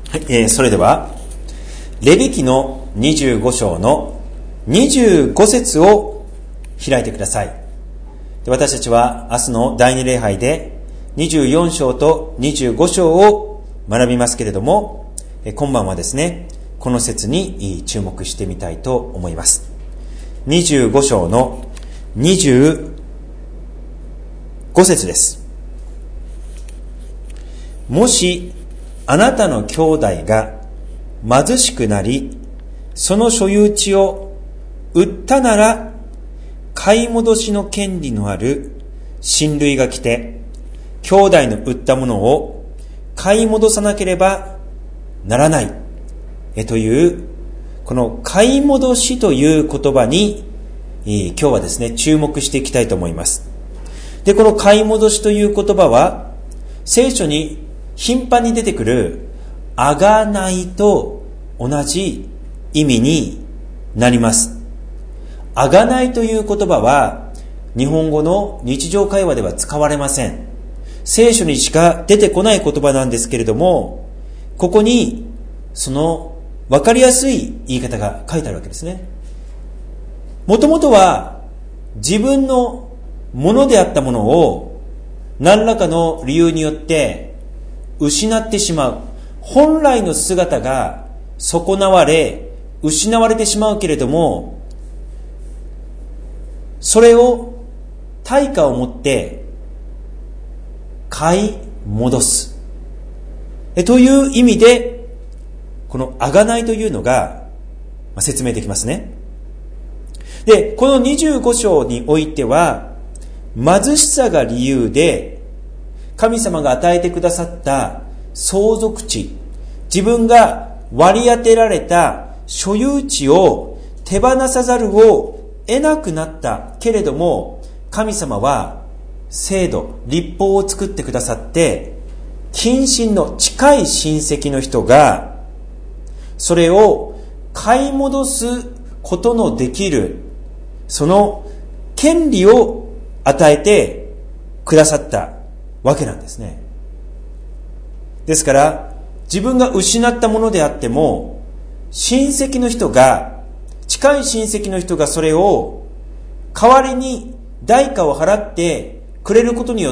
はい、それではレビ記の25章の25節を開いてください。で、私たちは明日の第二礼拝で24章と25章を学びますけれども、今晩はですね、この節に注目してみたいと思います。25章の25節です。もしあなたの兄弟が貧しくなり、その所有地を売ったなら、買い戻しの権利のある親類が来て、兄弟の売ったものを買い戻さなければならない。という、この買い戻しという言葉に、今日はですね、注目していきたいと思います。で、この買い戻しという言葉は、聖書に頻繁に出てくるあがないと同じ意味になります。あがないという言葉は日本語の日常会話では使われません。聖書にしか出てこない言葉なんですけれども、ここにその分かりやすい言い方が書いてあるわけですね。もともとは自分のものであったものを何らかの理由によって失ってしまう。本来の姿が損なわれ、失われてしまうけれども、それを対価をもって買い戻す。という意味で、このあがないというのが説明できますね。で、この25章においては、貧しさが理由で、神様が与えてくださった相続地、自分が割り当てられた所有地を手放さざるを得なくなったけれども、神様は制度、律法を作ってくださって、近親の近い親戚の人がそれを買い戻すことのできる、その権利を与えてくださったわけなんですね。ですから自分が失ったものであっても、親戚の人が、近い親戚の人がそれを代わりに代価を払ってくれることによって、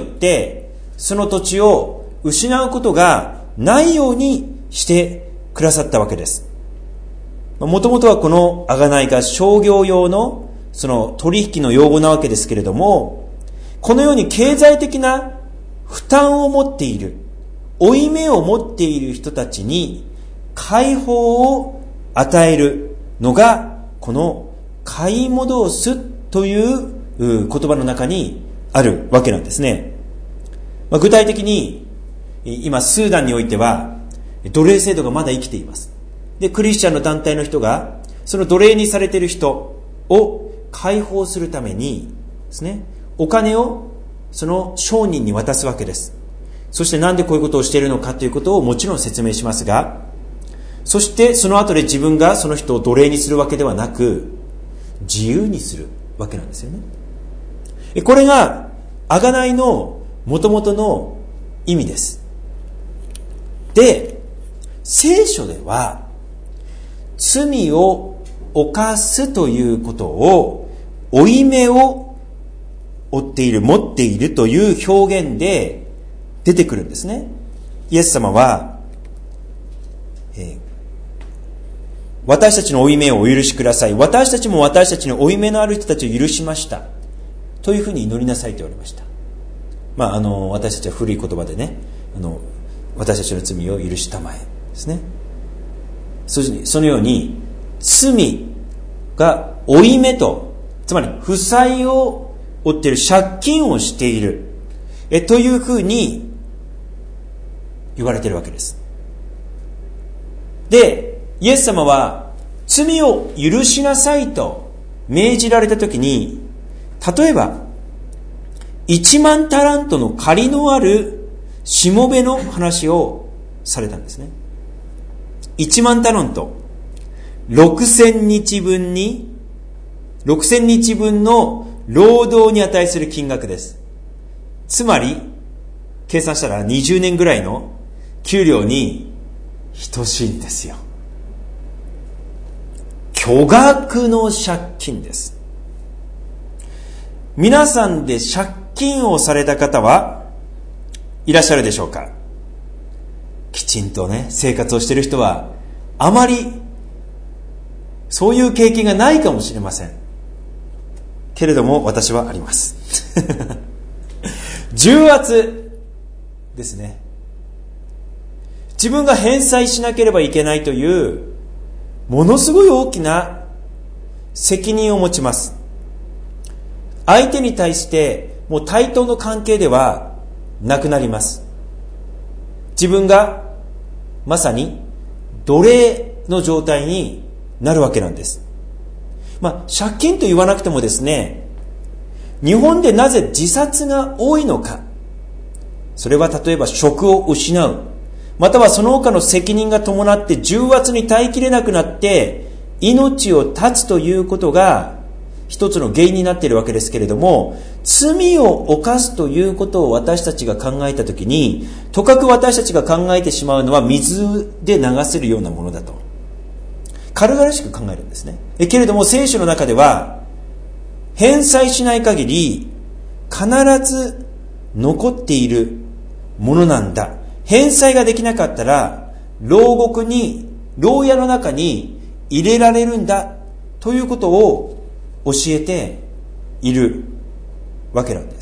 その土地を失うことがないようにしてくださったわけです。もともとはこの贖いが商業用のその取引の用語なわけですけれども、このように経済的な負担を持っている、負い目を持っている人たちに解放を与えるのが、この買い戻すという言葉の中にあるわけなんですね。具体的に今スーダンにおいては奴隷制度がまだ生きています。で、クリスチャンの団体の人がその奴隷にされている人を解放するためにですね、お金をその商人に渡すわけです。そしてなんでこういうことをしているのかということをもちろん説明しますが、そしてその後で自分がその人を奴隷にするわけではなく、自由にするわけなんですよね。これが贖いの元々の意味です。で、聖書では罪を犯すということを、負い目を負っている、持っているという表現で出てくるんですね。イエス様は、私たちの負い目をお許しください。私たちも私たちの負い目のある人たちを許しました。というふうに祈りなさいと言われました。私たちは古い言葉でね、私たちの罪を許したまえですね。そのように、罪が負い目と、つまり負債を負っている、借金をしている、というふうに言われているわけです。で、イエス様は罪を許しなさいと命じられたときに、例えば1万タラントの借りのあるしもべの話をされたんですね。1万タラント、6000日分の労働に値する金額です。つまり計算したら20年ぐらいの給料に等しいんですよ。巨額の借金です。皆さんで借金をされた方はいらっしゃるでしょうか？きちんとね、生活をしている人はあまりそういう経験がないかもしれませんけれども、私はあります重圧ですね。自分が返済しなければいけないというものすごい大きな責任を持ちます。相手に対してもう対等の関係ではなくなります。自分がまさに奴隷の状態になるわけなんです。借金と言わなくてもですね、日本でなぜ自殺が多いのか、それは例えば職を失う、またはその他の責任が伴って重圧に耐えきれなくなって命を絶つということが一つの原因になっているわけですけれども、罪を犯すということを私たちが考えたときに、とかく私たちが考えてしまうのは水で流せるようなものだと軽々しく考えるんですね。けれども聖書の中では、返済しない限り必ず残っているものなんだ、返済ができなかったら牢獄に、牢屋の中に入れられるんだということを教えているわけなんです。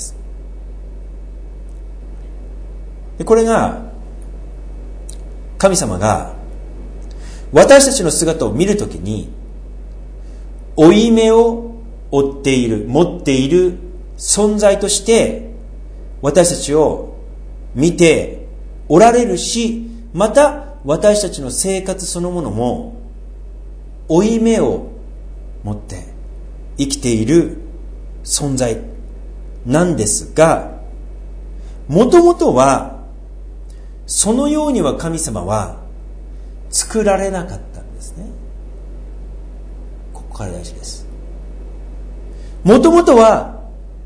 でこれが神様が私たちの姿を見るときに負い目を負っている、持っている存在として私たちを見ておられるし、また私たちの生活そのものも負い目を持って生きている存在なんですが、もともとはそのようには神様は作られなかったんですね。ここから大事です。もともとは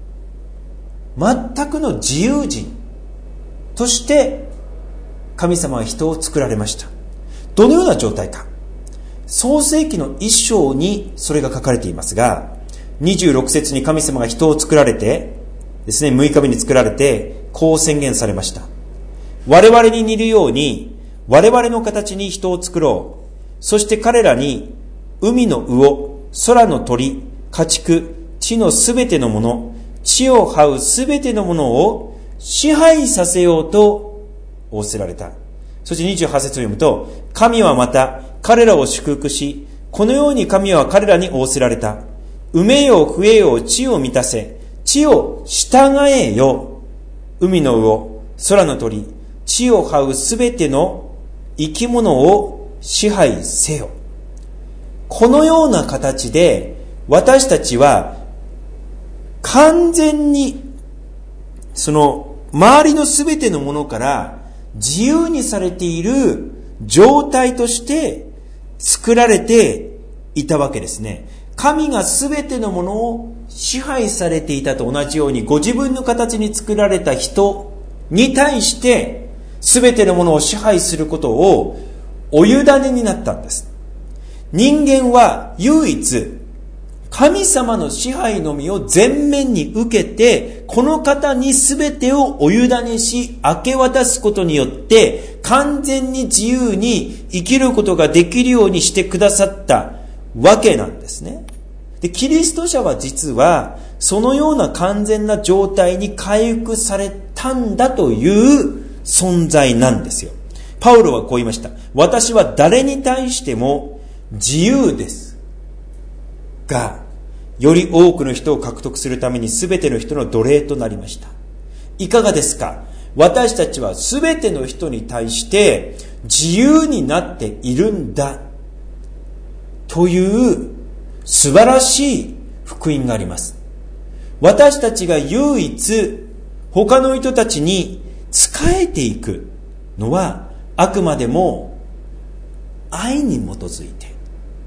全くの自由人として神様は人を作られました。どのような状態か、創世記の一章にそれが書かれていますが、26節に神様が人を作られてですね、6日目に作られてこう宣言されました。我々に似るように我々の形に人を作ろう。そして彼らに海の魚、空の鳥、家畜、地のすべてのもの、地を這うすべてのものを支配させようと仰せられた。そして28節を読むと、神はまた彼らを祝福し、このように神は彼らに仰せられた。埋めよ増えよ地を満たせ、地を従えよ。海の魚、空の鳥、地を這うすべての生き物を支配せよ。このような形で私たちは完全にその周りのすべてのものから自由にされている状態として作られていたわけですね。神がすべてのものを支配されていたと同じように、ご自分の形に作られた人に対してすべてのものを支配することをお委ねになったんです。人間は唯一神様の支配のみを全面に受けて、この方に全てをお委ねし明け渡すことによって完全に自由に生きることができるようにしてくださったわけなんですね。で、キリスト者は実はそのような完全な状態に回復されたんだという存在なんですよ。パウロはこう言いました。私は誰に対しても自由ですが、より多くの人を獲得するために全ての人の奴隷となりました。いかがですか？私たちは全ての人に対して自由になっているんだという素晴らしい福音があります。私たちが唯一他の人たちに仕えていくのはあくまでも愛に基づいて、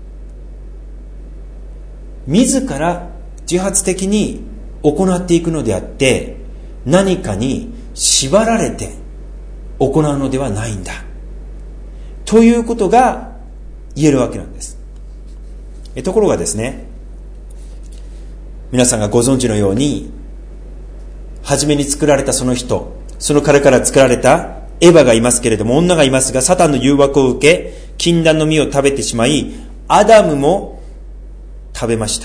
自ら自発的に行っていくのであって、何かに縛られて行うのではないんだということが言えるわけなんです。ところがですね、皆さんがご存知のように、初めに作られたその人、その彼から作られたエヴァがいますけれども、女がいますが、サタンの誘惑を受け、禁断の実を食べてしまい、アダムも食べました。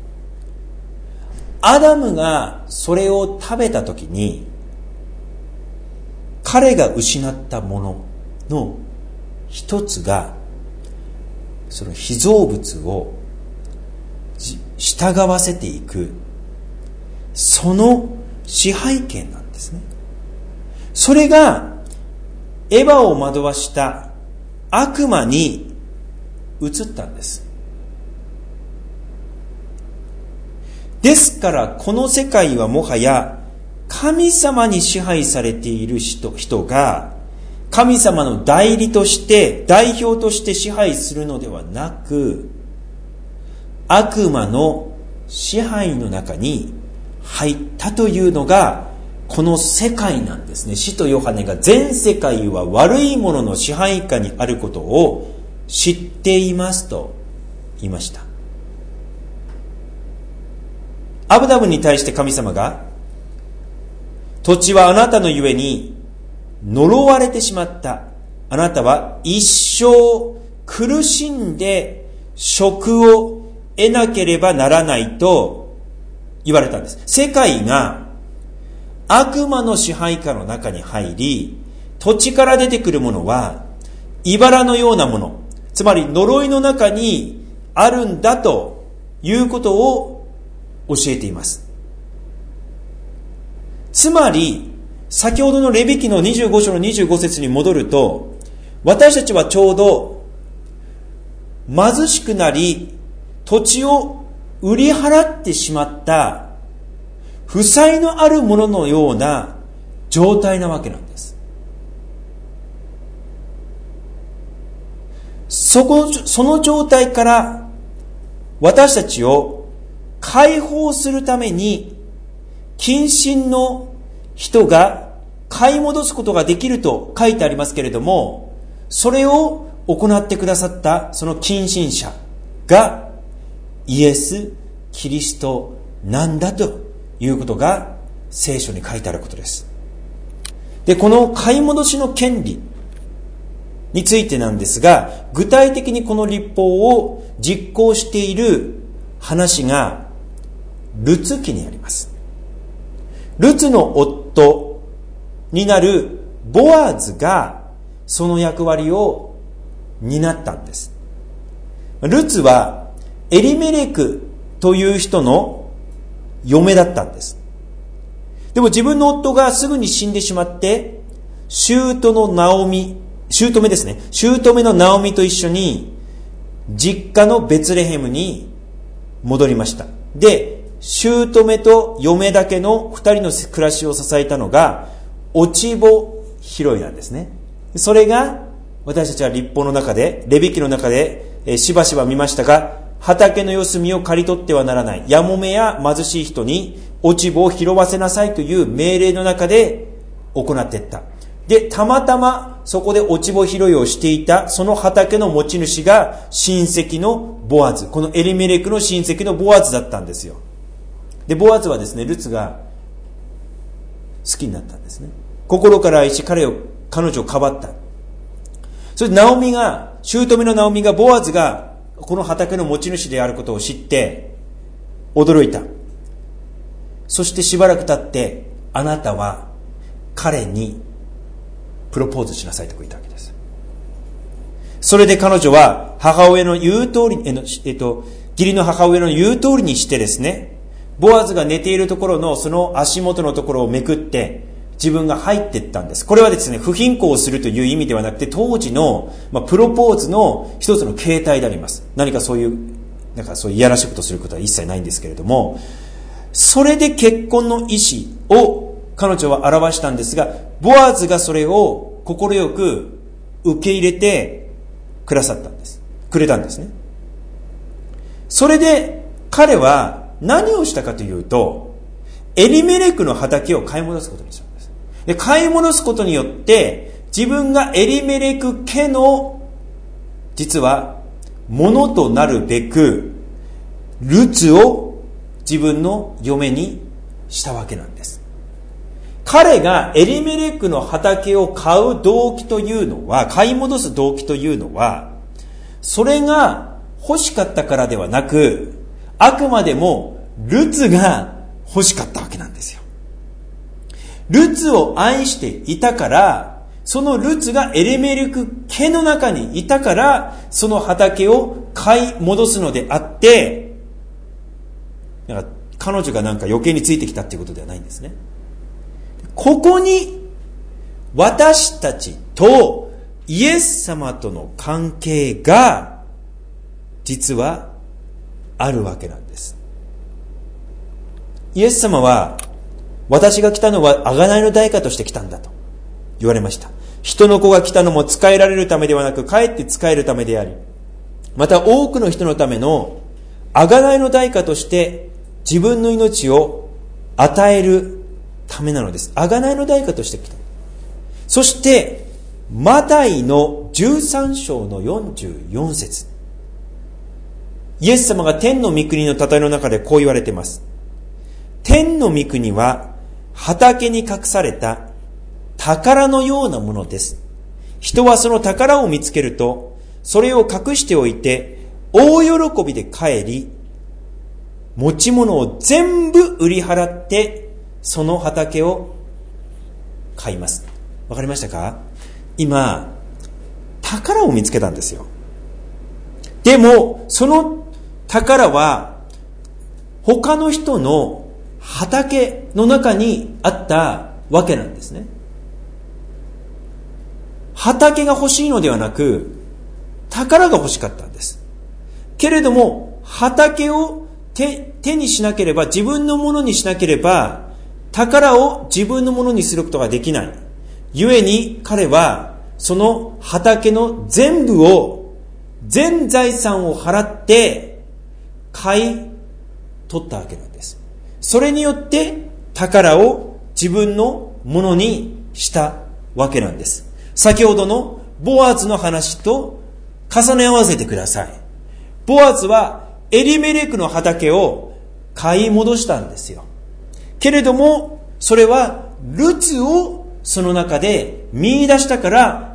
アダムがそれを食べたときに、彼が失ったものの一つが、その被造物を従わせていく、その支配権なんですね。それがエヴァを惑わした悪魔に移ったんです。ですからこの世界はもはや神様に支配されている人が神様の代理として代表として支配するのではなく、悪魔の支配の中に入ったというのがこの世界なんですね。使徒ヨハネが全世界は悪いものの支配下にあることを知っていますと言いました。アブダムに対して神様が、土地はあなたのゆえに呪われてしまった。あなたは一生苦しんで職を得なければならないと言われたんです。世界が悪魔の支配下の中に入り、土地から出てくるものは茨のようなもの、つまり呪いの中にあるんだということを教えています。つまり先ほどのレビ記の25章の25節に戻ると、私たちはちょうど貧しくなり土地を売り払ってしまった負債のあるもののような状態なわけなんです。その状態から私たちを解放するために、近親の人が買い戻すことができると書いてありますけれども、それを行ってくださったその近親者がイエス・キリストなんだということが聖書に書いてあることです。で、この買い戻しの権利についてなんですが、具体的にこの律法を実行している話がルツ記にあります。ルツの夫になるボアズがその役割を担ったんです。ルツはエリメレクという人の嫁だったんです。でも自分の夫がすぐに死んでしまって、姑のナオミと一緒に実家のベツレヘムに戻りました。で、姑と嫁だけの二人の暮らしを支えたのが落ち穂拾いなんですね。それが私たちは律法の中で、レビ記の中でしばしば見ましたが、畑の四隅を刈り取ってはならない、やもめや貧しい人に落ち穂を拾わせなさいという命令の中で行っていった。で、たまたまそこで落ち穂拾いをしていたその畑の持ち主が親戚のボアズ、このエリメレクの親戚のボアズだったんですよ。で、ボアズはですね、ルツが好きになったんですね。心から愛し彼女をかばった。それで姑のナオミがボアズがこの畑の持ち主であることを知って驚いた。そしてしばらく経って、あなたは彼にプロポーズしなさいと言ったわけです。それで彼女は母親の言う通り、義理の母親の言う通りにしてですね、ボアズが寝ているところのその足元のところをめくって自分が入っていったんです。これはですね、不貧困をするという意味ではなくて、当時の、プロポーズの一つの形態であります。何かそういういやらしいことをすることは一切ないんですけれども、それで結婚の意思を彼女は表したんですが、ボアズがそれを快く受け入れてくれたんですね。それで彼は何をしたかというと、エリメレクの畑を買い戻すことにしたんです。で、買い戻すことによって自分がエリメレク家の実は物となるべくルツを自分の嫁にしたわけなんです。彼がエリメレクの畑を買う動機というのは、買い戻す動機というのは、それが欲しかったからではなく、あくまでもルツが欲しかったわけなんですよ。ルツを愛していたから、そのルツがエリメレク家の中にいたから、その畑を買い戻すのであって、だから彼女がなんか余計についてきたっていうことではないんですね。ここに私たちとイエス様との関係が実はあるわけなんです。イエス様は、私が来たのは贖いの代価として来たんだと言われました。人の子が来たのも仕えられるためではなく、かえって仕えるためであり、また多くの人のための贖いの代価として自分の命を与えるためなのです。贖いの代価として来た。そしてマタイの13章の44節、イエス様が天の御国の例えの中でこう言われています。天の御国は畑に隠された宝のようなものです。人はその宝を見つけると、それを隠しておいて大喜びで帰り、持ち物を全部売り払ってその畑を買います。わかりましたか？今宝を見つけたんですよ。でもその宝は他の人の畑の中にあったわけなんですね。畑が欲しいのではなく、宝が欲しかったんです。けれども畑を手にしなければ、自分のものにしなければ、宝を自分のものにすることができない。故に彼はその畑の全部を、全財産を払って買い取ったわけなんです。それによって宝を自分のものにしたわけなんです。先ほどのボアズの話と重ね合わせてください。ボアズはエリメレクの畑を買い戻したんですよ。けれどもそれはルツをその中で見出したから、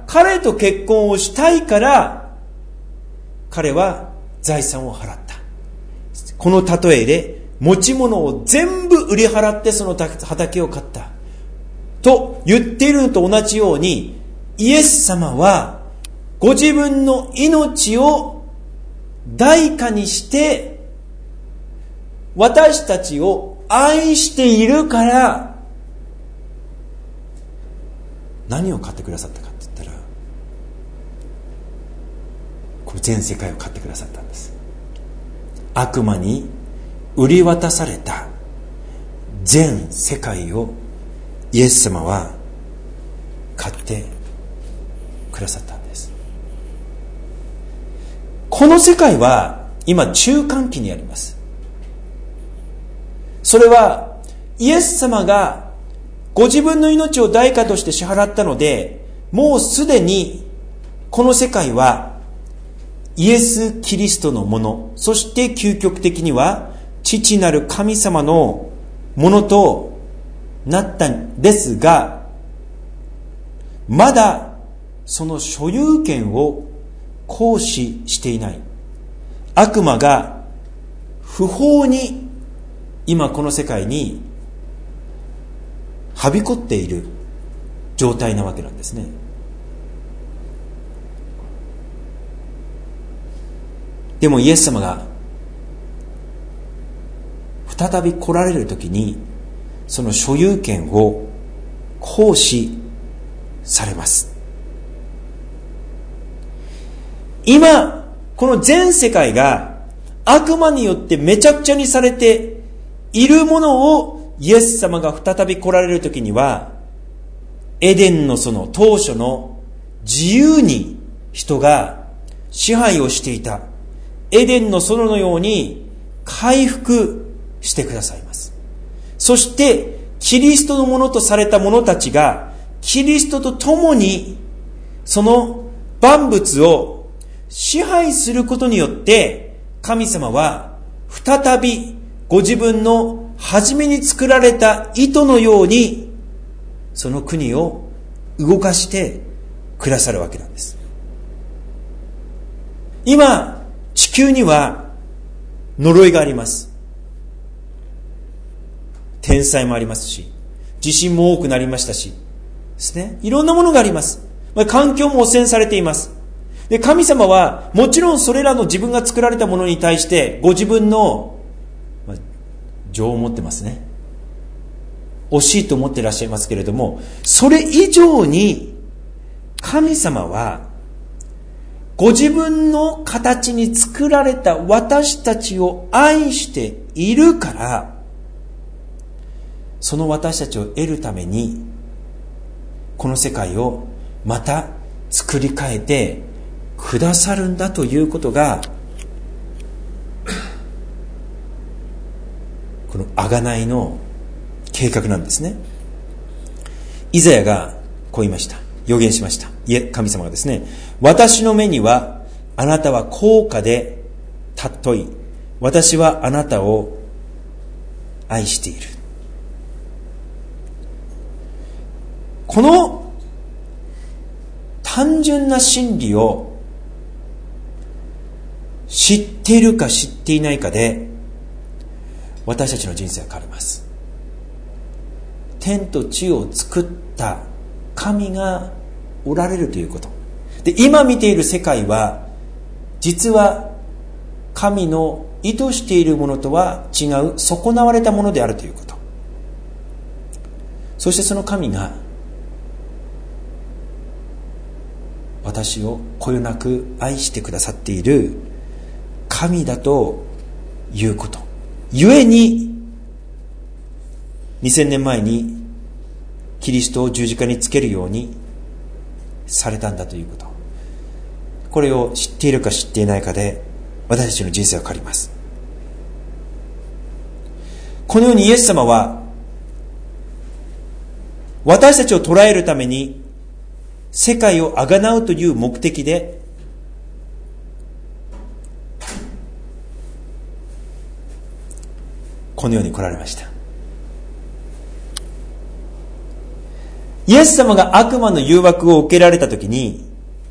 彼と結婚をしたいから彼は財産を払った。この例えで持ち物を全部売り払ってその畑を買ったと言っているのと同じように、イエス様はご自分の命を代価にして私たちを愛しているから、何を買ってくださったかって言ったら、これ全世界を買ってくださったんです。悪魔に売り渡された全世界をイエス様は買ってくださったんです。この世界は今中間期にあります。それはイエス様がご自分の命を代価として支払ったので、もうすでにこの世界はイエス・キリストのもの、そして究極的には父なる神様のものとなったんですが、まだその所有権を行使していない。悪魔が不法に今この世界にはびこっている状態なわけなんですね。でもイエス様が再び来られるときに、その所有権を行使されます。今この全世界が悪魔によってめちゃくちゃにされているものを、イエス様が再び来られるときには、エデンのその当初の自由に人が支配をしていたエデンの園のように回復してくださいます。そしてキリストのものとされた者たちがキリストと共にその万物を支配することによって、神様は再びご自分の初めに作られた意図のように、その国を動かしてくださるわけなんです。今、地球には呪いがあります。天災もありますし、地震も多くなりましたし、ですね。いろんなものがあります。環境も汚染されています。で、神様はもちろんそれらの自分が作られたものに対してご自分の情を持ってますね。惜しいと思っていらっしゃいますけれども、それ以上に神様はご自分の形に作られた私たちを愛しているから、その私たちを得るためにこの世界をまた作り変えてくださるんだということが、この贖いの計画なんですね。イザヤがこう言いました。予言しました。神様がですね、私の目にはあなたは高価で尊い。私はあなたを愛している。この単純な真理を知っているか知っていないかで、私たちの人生は変わります。天と地を作った神がおられるということで、今見ている世界は実は神の意図しているものとは違う損なわれたものであるということ。そしてその神が私をこよなく愛してくださっている神だということ。故に2000年前にキリストを十字架につけるようにされたんだということ。これを知っているか知っていないかで私たちの人生は変わります。このようにイエス様は私たちを捉えるために世界をあがなうという目的でこの世に来られました。イエス様が悪魔の誘惑を受けられたときに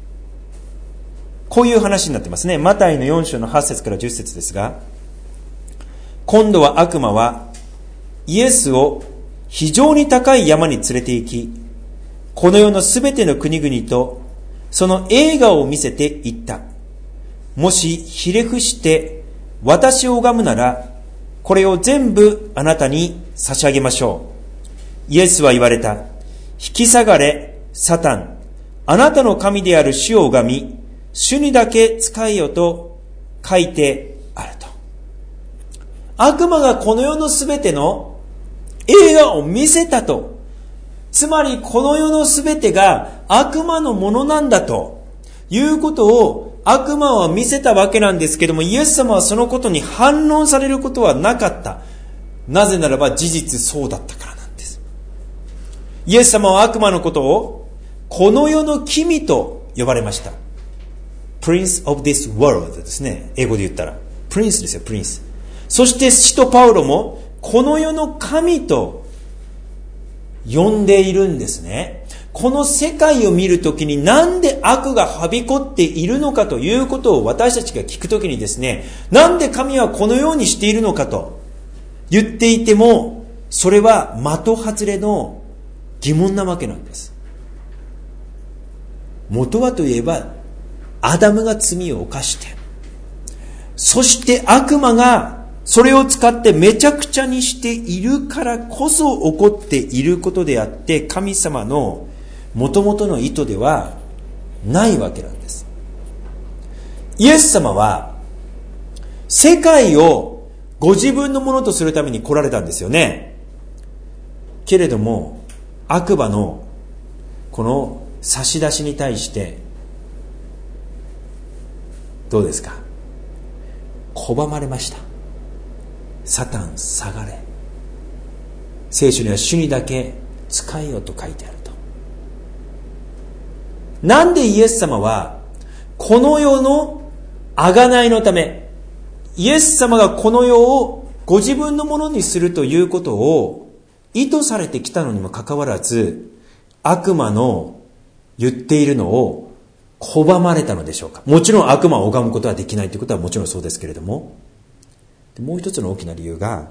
こういう話になってますね。マタイの4章の8節から10節ですが、今度は悪魔はイエスを非常に高い山に連れて行き、この世のすべての国々とその栄華を見せていった。もしひれ伏して私を拝むなら、これを全部あなたに差し上げましょう。イエスは言われた。引き下がれ、サタン。あなたの神である主を拝み、主にだけ仕えよと書いてあると。悪魔がこの世のすべての栄華を見せたと。つまりこの世のすべてが悪魔のものなんだということを悪魔は見せたわけなんですけども、イエス様はそのことに反論されることはなかった。なぜならば事実そうだったからなんです。イエス様は悪魔のことをこの世の君と呼ばれました。Prince of this world ですね。英語で言ったら。プリンスですよ、プリンス。そして使徒パウロもこの世の神と呼んでいるんですね。この世界を見るときになんで悪がはびこっているのかということを私たちが聞くときにですね、なんで神はこのようにしているのかと言っていても、それは的外れの疑問なわけなんです。元はといえばアダムが罪を犯して、そして悪魔がそれを使ってめちゃくちゃにしているからこそ起こっていることであって、神様の元々の意図ではないわけなんです。イエス様は世界をご自分のものとするために来られたんですよね。けれども悪魔のこの差し出しに対してどうですか？拒まれました。サタン下がれ。聖書には主にだけ仕えよと書いてあると。なんでイエス様はこの世の贖いのため、イエス様がこの世をご自分のものにするということを意図されてきたのにもかかわらず、悪魔の言っているのを拒まれたのでしょうか。もちろん悪魔を拝むことはできないということはもちろんそうですけれども、もう一つの大きな理由が、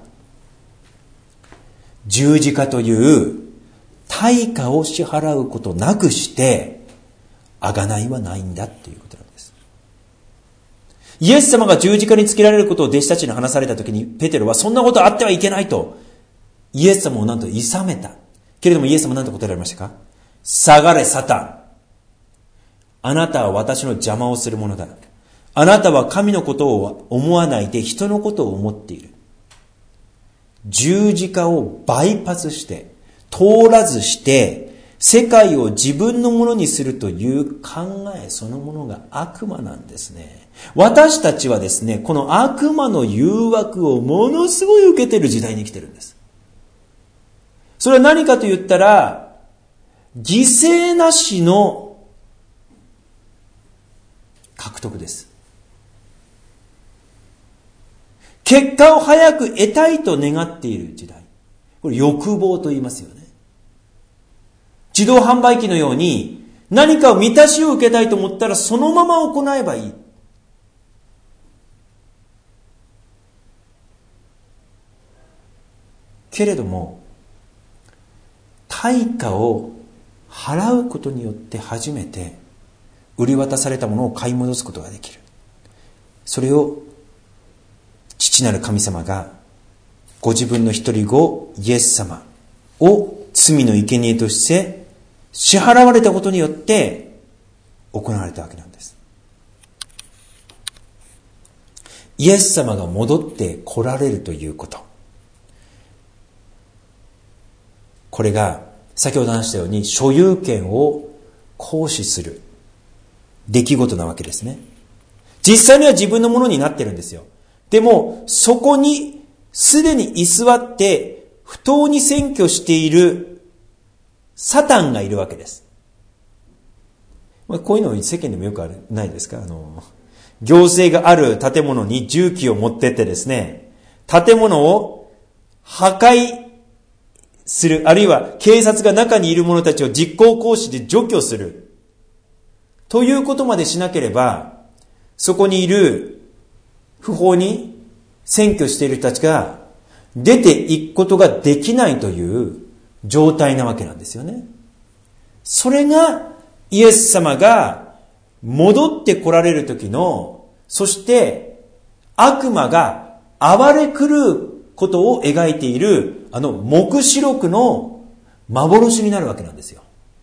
十字架という対価を支払うことなくして贖いはないんだということなんです。イエス様が十字架につけられることを弟子たちに話されたときに、ペテロはそんなことあってはいけないとイエス様をなんと諌めた。けれどもイエス様は何と答えられましたか。下がれサタン、あなたは私の邪魔をするものだ。あなたは神のことを思わないで人のことを思っている。十字架をバイパスして通らずして世界を自分のものにするという考えそのものが悪魔なんですね。私たちはですね、この悪魔の誘惑をものすごい受けている時代に生きてるんです。それは何かと言ったら、犠牲なしの獲得です。結果を早く得たいと願っている時代。これ欲望と言いますよね。自動販売機のように何かを満たしを受けたいと思ったらそのまま行えばいい。けれども、対価を払うことによって初めて売り渡されたものを買い戻すことができる。それを父なる神様がご自分の一人子イエス様を罪の生贄として支払われたことによって行われたわけなんです。イエス様が戻って来られるということ、これが先ほど話したように所有権を行使する出来事なわけですね。実際には自分のものになってるんですよ。でもそこにすでに居座って不当に占拠しているサタンがいるわけです。こういうの世間でもよくないですか。行政がある建物に重機を持ってってですね、建物を破壊する、あるいは警察が中にいる者たちを実行行使で除去するということまでしなければ、そこにいる不法に占拠している人たちが出ていくことができないという状態なわけなんですよね。それがイエス様が戻って来られる時の、そして悪魔が暴れ狂うことを描いている黙示録の幻になるわけなんですよ。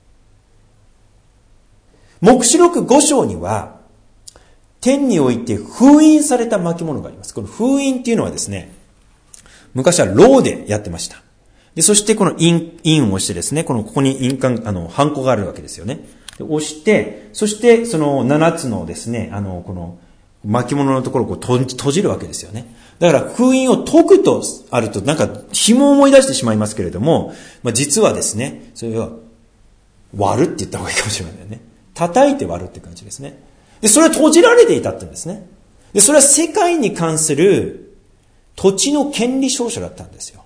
黙示録5章には天において封印された巻物があります。この封印っていうのはですね、昔はローでやってました。で、そしてこの印を押してですね、ここに印鑑、ハンコがあるわけですよね。で押して、そしてその7つのですね、この巻物のところを閉じるわけですよね。だから封印を解くとあるとなんか紐を思い出してしまいますけれども、実はですね、それは割るって言った方がいいかもしれないね。叩いて割るって感じですね。で、それは閉じられていたってんですね。で、それは世界に関する土地の権利証書だったんですよ。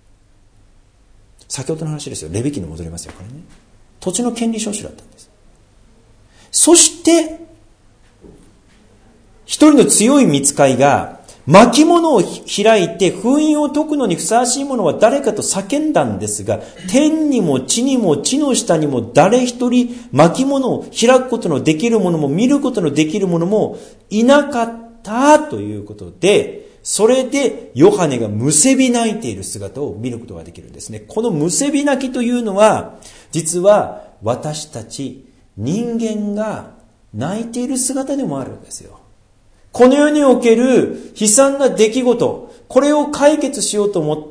先ほどの話ですよ。レビ記に戻りますよ、これね。土地の権利証書だったんです。そして、一人の強い御使いが巻物を開いて封印を解くのにふさわしいものは誰かと叫んだんですが、天にも地にも地の下にも誰一人巻物を開くことのできるものも見ることのできるものもいなかったということで、それでヨハネがむせび泣いている姿を見ることができるんですね。このむせび泣きというのは、実は私たち人間が泣いている姿でもあるんですよ。この世における悲惨な出来事、これを解決しようと思って、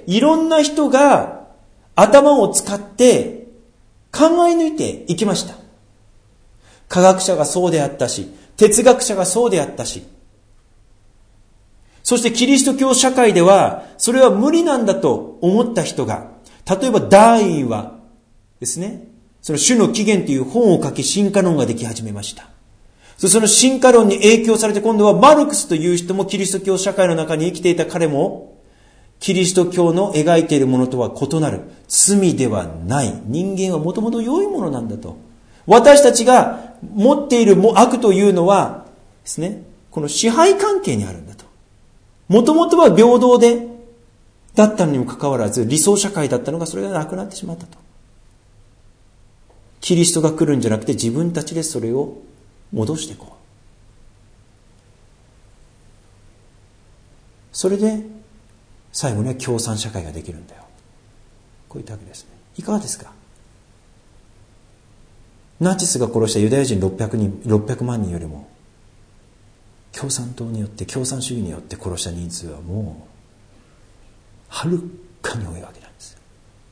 いろんな人が頭を使って考え抜いていきました。科学者がそうであったし、哲学者がそうであったし、そしてキリスト教社会ではそれは無理なんだと思った人が、例えばダーウィンはですね、その種の起源という本を書き進化論ができ始めました。 その進化論に影響されて、今度はマルクスという人もキリスト教社会の中に生きていた彼も、キリスト教の描いているものとは異なる罪ではない。人間はもともと良いものなんだと。私たちが持っている悪というのはですね、この支配関係にあるんだと。もともとは平等だったのにもかかわらず、理想社会だったのがそれがなくなってしまったと。キリストが来るんじゃなくて自分たちでそれを戻していこう。それで最後には共産社会ができるんだよ。こういったわけですね。いかがですか？ナチスが殺したユダヤ人600万人よりも共産党によって、共産主義によって殺した人数はもうはるかに多いわけなんですよ。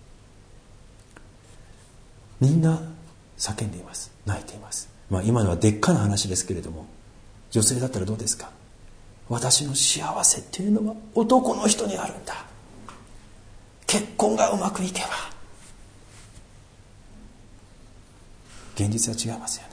みんな叫んでいます。泣いています。今のはでっかな話ですけれども、女性だったらどうですか？私の幸せっていうのは男の人にあるんだ。結婚がうまくいけば。現実は違いますよね。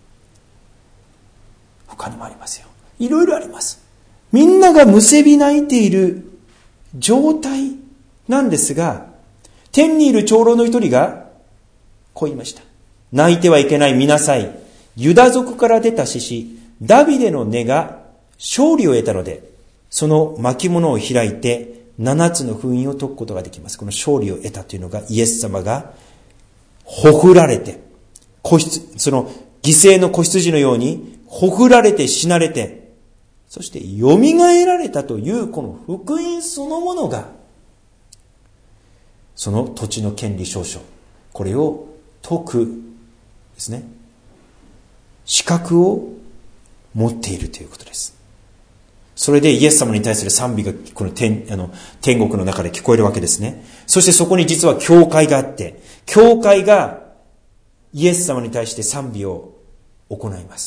他にもありますよ。いろいろあります。みんながむせび泣いている状態なんですが、天にいる長老の一人がこう言いました。泣いてはいけない、見なさい。ユダ族から出た獅子ダビデの根が勝利を得たので、その巻物を開いて7つの封印を解くことができます。この勝利を得たというのが、イエス様がほふられて、その犠牲の子羊のようにほふられて死なれて、そして蘇られたというこの福音そのものが、その土地の権利証書、これを解くですね、資格を持っているということです。それでイエス様に対する賛美がこの天国の中で聞こえるわけですね。そしてそこに実は教会があって、教会がイエス様に対して賛美を行います。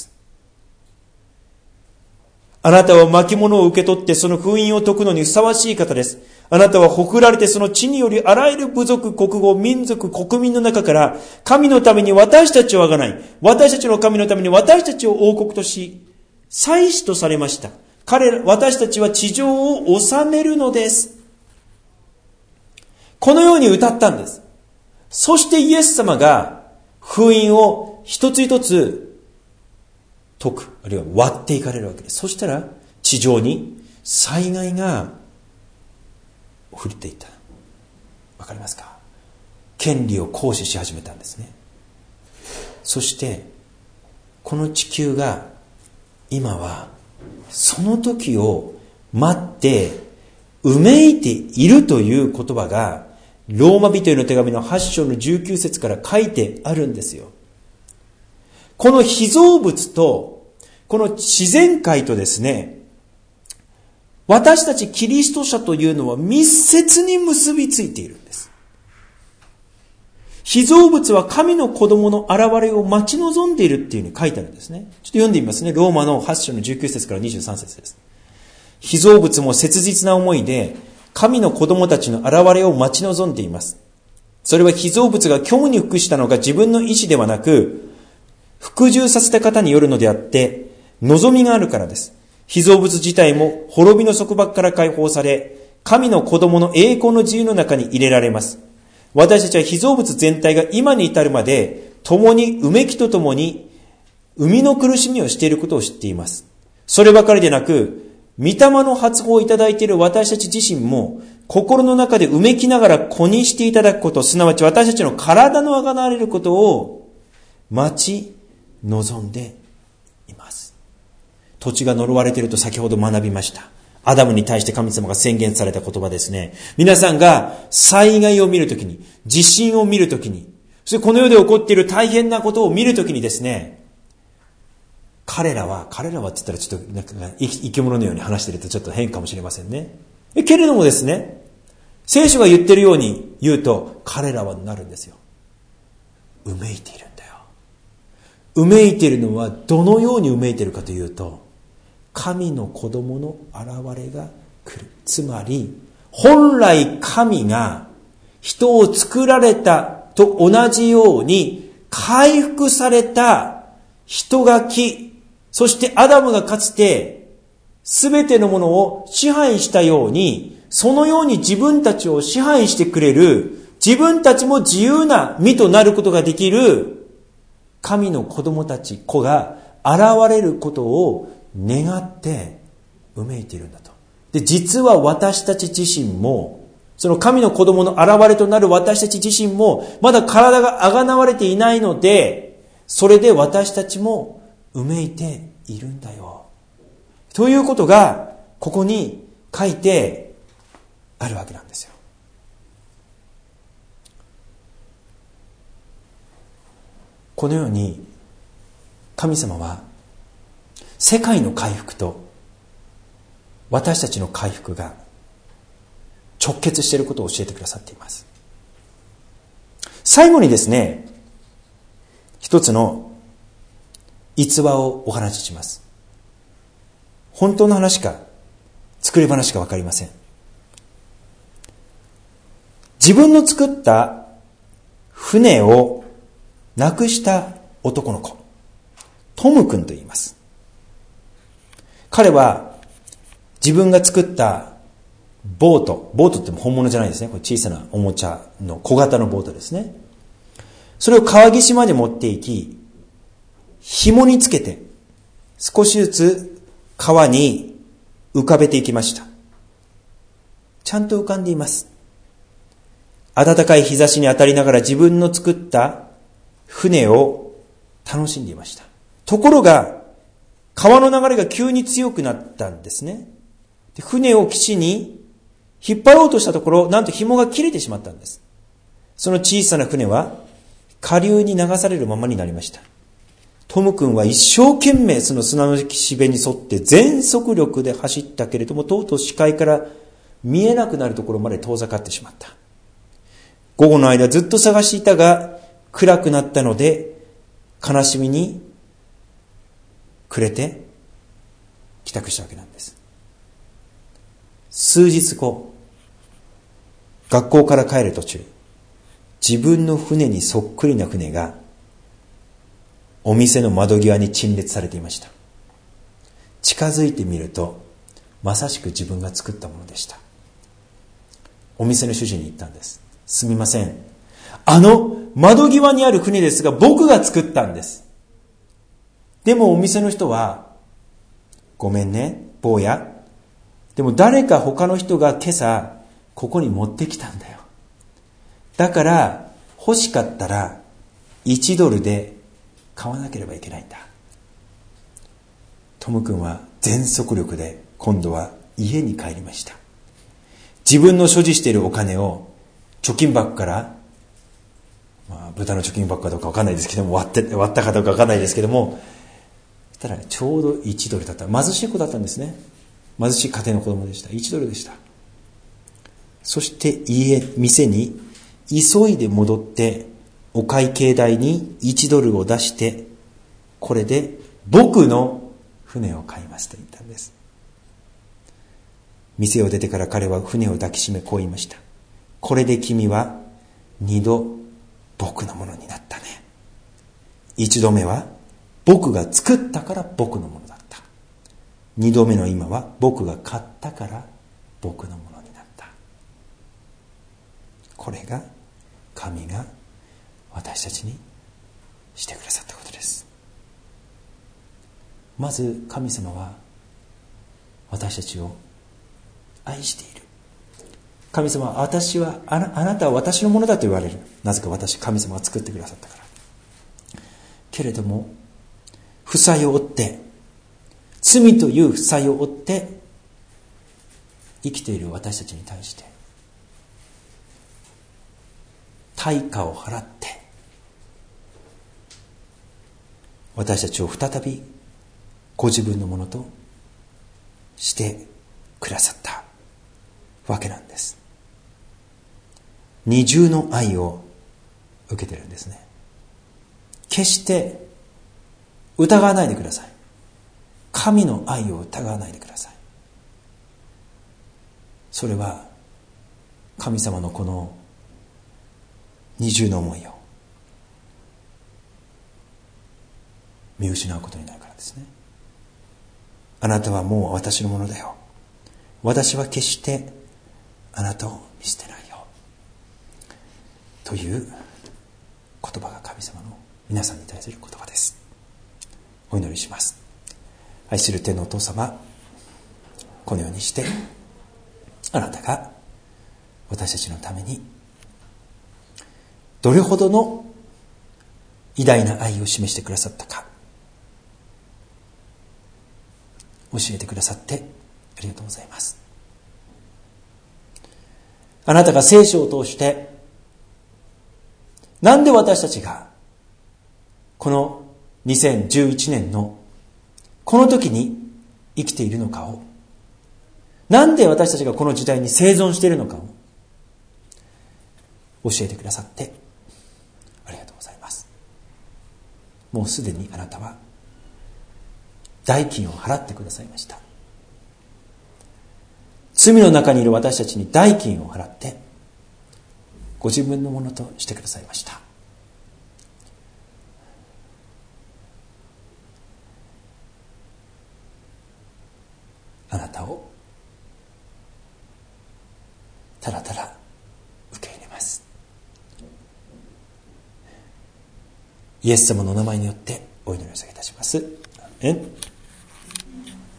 あなたは巻物を受け取ってその封印を解くのにふさわしい方です。あなたはほふられてその地によりあらゆる部族、国語、民族、国民の中から神のために私たちをあがない、私たちの神のために私たちを王国とし、祭司とされました。私たちは地上を治めるのです。このように歌ったんです。そしてイエス様が封印を一つ一つ解く、あるいは割っていかれるわけです。そしたら地上に災害が降っていった。わかりますか？権利を行使し始めたんですね。そしてこの地球が今はその時を待ってうめいているという言葉がローマ人への手紙の8章の19節から書いてあるんですよ。この被造物とこの自然界とですね、私たちキリスト者というのは密接に結びついているんです。被造物は神の子供の現れを待ち望んでいるっていうふうに書いてあるんですね。ちょっと読んでみますね。ローマの8章の19節から23節です。被造物も切実な思いで神の子供たちの現れを待ち望んでいます。それは被造物が虚無に服したのが自分の意志ではなく、服従させた方によるのであって、望みがあるからです。被造物自体も滅びの束縛から解放され、神の子供の栄光の自由の中に入れられます。私たちは被造物全体が今に至るまで、共にうめきと共に生みの苦しみをしていることを知っています。そればかりでなく、御霊の発報をいただいている私たち自身も、心の中でうめきながら子にしていただくこと、すなわち私たちの体のあがなわれることを待ち望んでいます。土地が呪われていると先ほど学びました。アダムに対して神様が宣言された言葉ですね。皆さんが災害を見るときに、地震を見るときに、そしてこの世で起こっている大変なことを見るときにですね、彼らはって言ったらちょっとなんか生き物のように話しているとちょっと変かもしれませんね。けれどもですね、聖書が言っているように言うと、彼らはなるんですよ。うめいているんだよ。うめいているのはどのようにうめいているかというと、神の子供の現れが来る。つまり、本来神が人を作られたと同じように回復された人垣、 そしてアダムがかつてすべてのものを支配したように、そのように自分たちを支配してくれる、自分たちも自由な身となることができる神の子供たち、子が現れることを願ってうめいているんだと。で、実は私たち自身も、その神の子供の現れとなる私たち自身も、まだ体があがなわれていないので、それで私たちもうめいているんだよ。ということが、ここに書いてあるわけなんですよ。このように、神様は、世界の回復と私たちの回復が直結していることを教えてくださっています。最後にですね、一つの逸話をお話しします。本当の話か作り話か分かりません。自分の作った船をなくした男の子、トム君と言います。彼は自分が作ったボートって本物じゃないですね。これ小さなおもちゃの小型のボートですね。それを川岸まで持っていき、紐につけて少しずつ川に浮かべていきました。ちゃんと浮かんでいます。暖かい日差しに当たりながら自分の作った船を楽しんでいました。ところが川の流れが急に強くなったんですね。で、船を岸に引っ張ろうとしたところ、なんと紐が切れてしまったんです。その小さな船は下流に流されるままになりました。トム君は一生懸命その砂の岸辺に沿って全速力で走ったけれども、とうとう視界から見えなくなるところまで遠ざかってしまった。午後の間ずっと探していたが暗くなったので、悲しみに暮れて帰宅したわけなんです。数日後、学校から帰る途中、自分の船にそっくりな船がお店の窓際に陳列されていました。近づいてみると、まさしく自分が作ったものでした。お店の主人に言ったんです。すみません。あの窓際にある船ですが、僕が作ったんです。でもお店の人は、ごめんね、坊や。でも誰か他の人が今朝、ここに持ってきたんだよ。だから、欲しかったら、$1で買わなければいけないんだ。トム君は全速力で、今度は家に帰りました。自分の所持しているお金を、貯金箱から、豚の貯金箱かどうか分かんないですけども、割ったかどうか分かんないですけども、そしたらちょうど$1だった。貧しい子だったんですね。貧しい家庭の子供でした。$1でした。そして店に急いで戻って、お会計台に$1を出して、これで僕の船を買いますと言ったんです。店を出てから彼は船を抱きしめこう言いました。これで君は2度僕のものになったね。1度目は僕が作ったから僕のものだった。2度目の今は僕が買ったから僕のものになった。これが神が私たちにしてくださったことです。まず神様は私たちを愛している。神様はあなたは私のものだと言われる。なぜか神様が作ってくださったから。けれども負債を負って、罪という負債を負って生きている私たちに対して対価を払って私たちを再びご自分のものとしてくださったわけなんです。二重の愛を受けてるんですね。決して疑わないでください。神の愛を疑わないでください。それは神様のこの二重の思いを見失うことになるからですね。 あなたはもう私のものだよ。私は決してあなたを見捨てないよ。という言葉が神様の皆さんに対する言葉です。お祈りします。愛する天のお父様、このようにしてあなたが私たちのためにどれほどの偉大な愛を示してくださったか教えてくださってありがとうございます。あなたが聖書を通してなんで私たちがこの2011年のこの時に生きているのかを、なんで私たちがこの時代に生存しているのかを教えてくださってありがとうございます。もうすでにあなたは代金を払ってくださいました。罪の中にいる私たちに代金を払ってご自分のものとしてくださいました。あなたをただただ受け入れます。イエス様のお名前によってお祈りを下げいたします。アーメン。